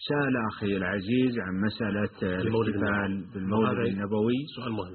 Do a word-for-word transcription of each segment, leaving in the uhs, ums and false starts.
سأل أخي العزيز عن مسألة الاحتفال بالمولد النبوي. سؤال مهم.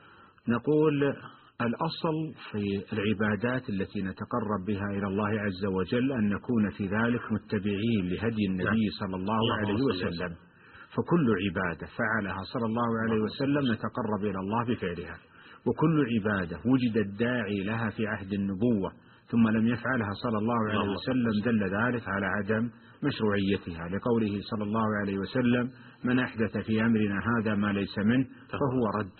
نقول الأصل في العبادات التي نتقرب بها إلى الله عز وجل أن نكون في ذلك متبعين لهدي النبي صلى الله عليه وسلم، فكل عبادة فعلها صلى الله عليه وسلم نتقرب إلى الله بفعلها، وكل عبادة وجد الداعي لها في عهد النبوة ثم لم يفعلها صلى الله عليه وسلم دل ذلك على عدم مشروعيتها، لقوله صلى الله عليه وسلم: من أحدث في أمرنا هذا ما ليس منه فهو رد.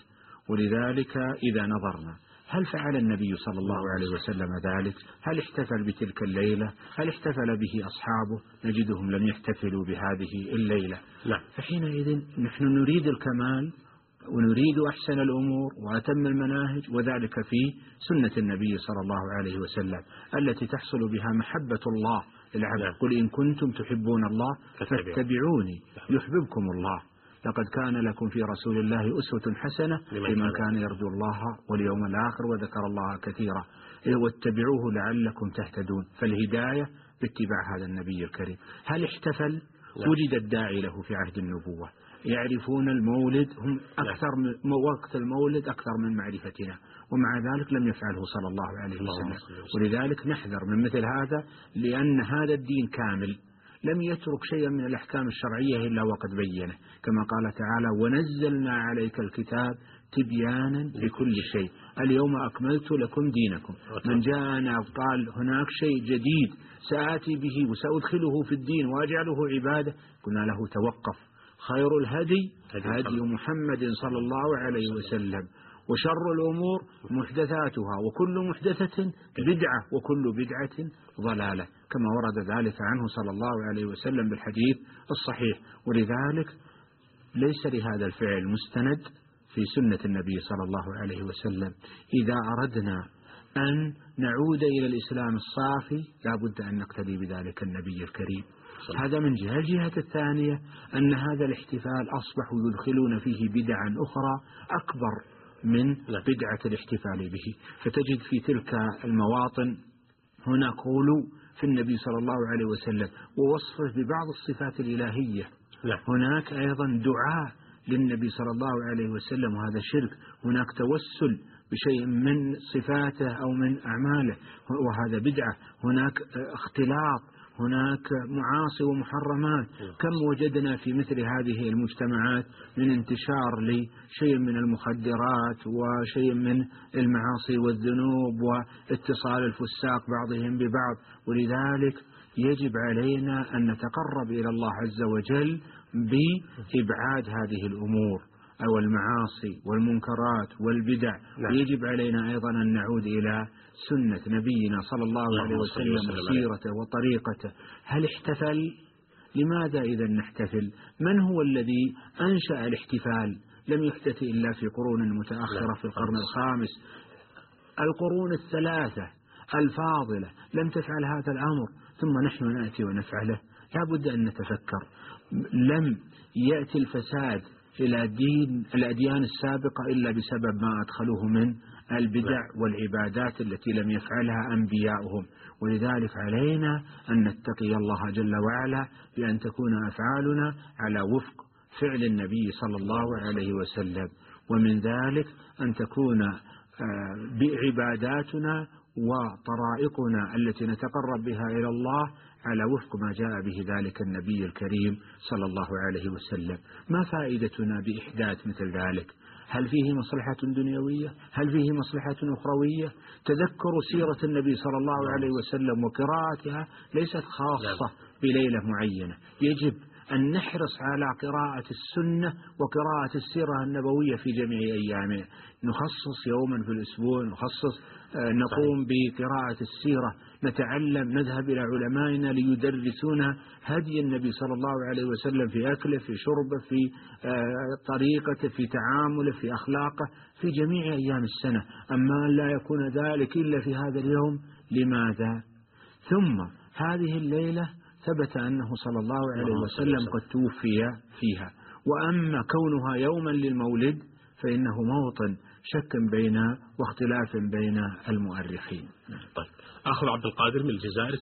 ولذلك إذا نظرنا هل فعل النبي صلى الله عليه وسلم ذلك؟ هل احتفل بتلك الليلة؟ هل احتفل به أصحابه؟ نجدهم لم يحتفلوا بهذه الليلة. لا. فحينئذ نحن نريد الكمال ونريد أحسن الأمور وأتم المناهج، وذلك في سنة النبي صلى الله عليه وسلم التي تحصل بها محبة الله للعبد. قل إن كنتم تحبون الله فاتبعوني يحببكم الله، لقد كان لكم في رسول الله أسوة حسنة لمن كان يرجو الله واليوم الآخر وذكر الله كثيرا واتبعوه لعلكم تهتدون. فالهداية باتباع هذا النبي الكريم. هل احتفل؟ وجد الداعي له في عهد النبوة، يعرفون المولد، هم أكثر من وقت المولد أكثر من معرفتنا، ومع ذلك لم يفعله صلى الله عليه وسلم. ولذلك نحذر من مثل هذا، لأن هذا الدين كامل لم يترك شيئا من الأحكام الشرعية إلا وقد بينه، كما قال تعالى: ونزلنا عليك الكتاب تبيانا لكل شيء اليوم أكملت لكم دينكم. من جاءنا وقال هناك شيء جديد سآتي به وسأدخله في الدين وأجعله عبادة، قلنا له توقف، خير الهدي هدي محمد صلى الله عليه وسلم، وشر الأمور محدثاتها، وكل محدثة بدعة، وكل بدعة ضلالة، كما ورد ذلك عنه صلى الله عليه وسلم بالحديث الصحيح. ولذلك ليس لهذا الفعل مستند في سنة النبي صلى الله عليه وسلم. إذا أردنا أن نعود إلى الإسلام الصافي لا بد أن نقتدي بذلك النبي الكريم. هذا من جهة. الجهة الثانية أن هذا الاحتفال أصبحوا يدخلون فيه بدعا أخرى أكبر من بدعة الاحتفال به، فتجد في تلك المواطن هنا قولوا في النبي صلى الله عليه وسلم ووصفه ببعض الصفات الإلهية. لا. هناك أيضا دعاء للنبي صلى الله عليه وسلم، وهذا شرك. هناك توسل بشيء من صفاته أو من أعماله، وهذا بدعة. هناك اختلاط، هناك معاصي ومحرمات. كم وجدنا في مثل هذه المجتمعات من انتشار لشيء من المخدرات وشيء من المعاصي والذنوب واتصال الفساق بعضهم ببعض. ولذلك يجب علينا أن نتقرب إلى الله عز وجل بإبعاد هذه الأمور أو المعاصي والمنكرات والبدع. ويجب علينا أيضا أن نعود إلى سنة نبينا صلى الله عليه وسلم وسيرته وطريقته. هل احتفل؟ لماذا إذا نحتفل؟ من هو الذي أنشأ الاحتفال؟ لم يحدث إلا في قرون متأخرة في القرن الخامس. القرون الثلاثة الفاضلة لم تفعل هذا الأمر، ثم نحن نأتي ونفعله. لا بد أن نتفكر. لم يأتي الفساد إلى دين الأديان السابقة إلا بسبب ما أدخلوه من البدع والعبادات التي لم يفعلها أنبياؤهم. ولذلك علينا أن نتقي الله جل وعلا بأن تكون أفعالنا على وفق فعل النبي صلى الله عليه وسلم، ومن ذلك أن تكون بعباداتنا وطرائقنا التي نتقرب بها إلى الله على وفق ما جاء به ذلك النبي الكريم صلى الله عليه وسلم. ما فائدتنا بإحداث مثل ذلك؟ هل فيه مصلحة دنيوية؟ هل فيه مصلحة أخروية؟ تذكر سيرة النبي صلى الله عليه وسلم وقراءتها ليست خاصة بليلة معينة. يجب أن نحرص على قراءة السنة وقراءة السيرة النبوية في جميع أيامنا. نخصص يوما في الأسبوع، نخصص نقوم بقراءة السيرة، نتعلم، نذهب إلى علمائنا ليدرسونا هدي النبي صلى الله عليه وسلم في أكله، في شربه، في طريقته، في تعامله، في أخلاقه، في جميع أيام السنة. أما لا يكون ذلك إلا في هذا اليوم، لماذا؟ ثم هذه الليلة ثبت أنه صلى الله عليه وسلم قد توفي فيها، وأما كونها يوما للمولد فإنه موطن شك بين واختلاف بين المؤرخين. طيب، أخذ عبد القادر من الجزائر.